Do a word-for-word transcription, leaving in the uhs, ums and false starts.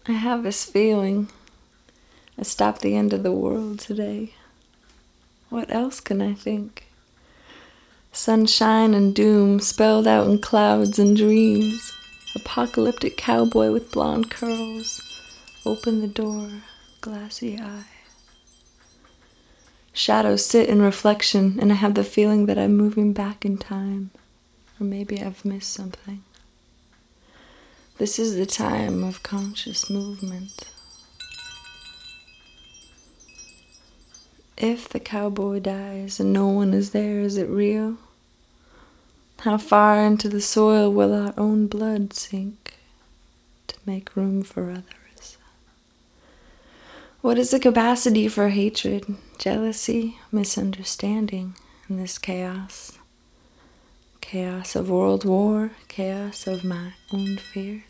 I have this feeling I stopped the end of the world today. What else can I think? Sunshine and doom spelled out in clouds and dreams. Apocalyptic cowboy with blonde curls. Open the door, glassy eye. Shadows sit in reflection, and I have the feeling that I'm moving back in time. Or maybe I've missed something. This is the time of conscious movement. If the cowboy dies and no one is there, is it real? How far into the soil will our own blood sink to make room for others? What is the capacity for hatred, jealousy, misunderstanding in this chaos? Chaos of world war, chaos of my own fears.